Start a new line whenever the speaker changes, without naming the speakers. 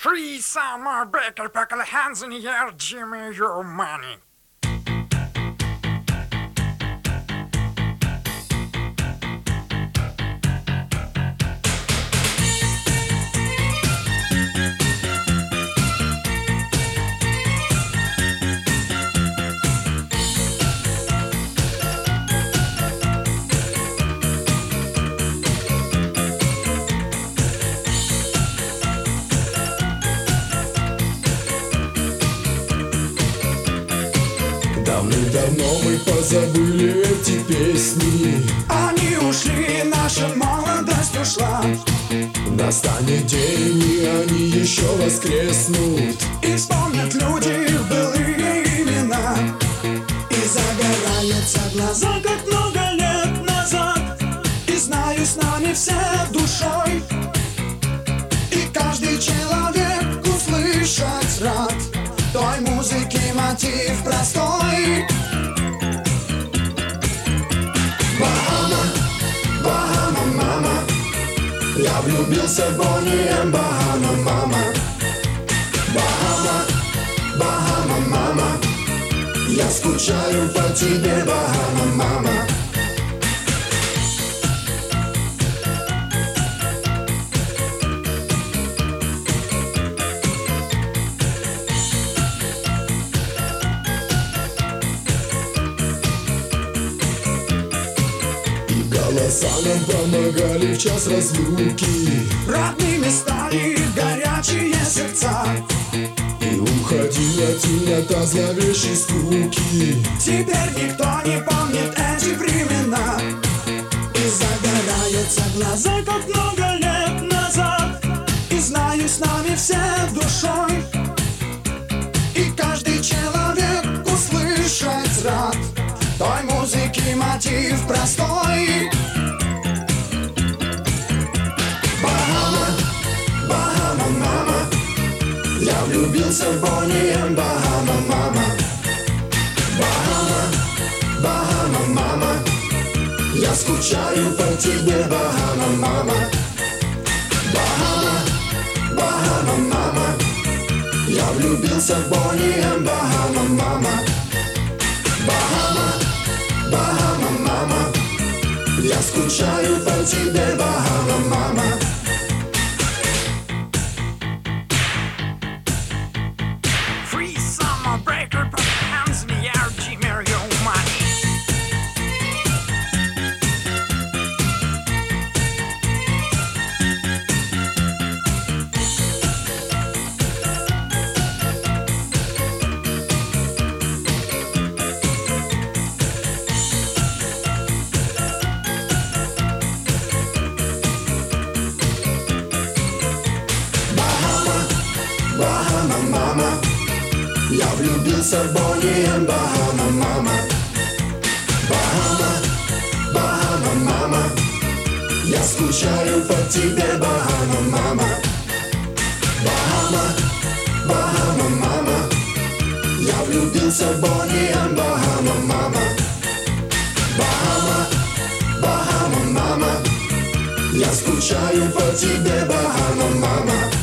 Free summer baker, pack the hands in the air, Jimmy, your money.
Давным-давно мы позабыли эти песни.
Они ушли, наша молодость ушла.
Настанет день, и они еще воскреснут.
И вспомнят люди их былые имена. И загораются глаза, как много лет назад. И знаю, с нами все душой. И каждый человек услышать рад той музыки мотив простой. Bahama, Bahama, мама, я влюбился в Bonnie and Bahama, мама. Bahama, Bahama, мама, я скучаю по тебе, Bahama, мама.
Голоса нам помогали в час разлуки.
Родными стали горячие сердца.
И уходила темнота зловещей скуки.
Теперь никто не помнит эти времена. И загораются глаза, как много лет назад. И знаю, с нами все душой. И каждый человек услышать рад той музыки мотив простой. Bahama, Bahama, мама, я влюбился в Bonnie and Bahama, мама. Bahama, Bahama, мама, я скучаю по тебе, Bahama, мама. Bahama, Bahama, мама, я влюбился в Bonnie and Bahama, мама. Bahama, Bahama, мама, я скучаю по тебе, Bahama, мама.
Free summer breaker, put the hands in the air, Jimmy, your money.
Bahama, мама, я влюбился в Bonnie and Bahama, мама. Bahama, Bahama, мама, я скучаю по тебе, Bahama, мама. Bahama, Bahama, мама, я влюбился в Bonnie and Bahama, мама. Bahama, Bahama, мама, я скучаю по тебе, Bahama, мама.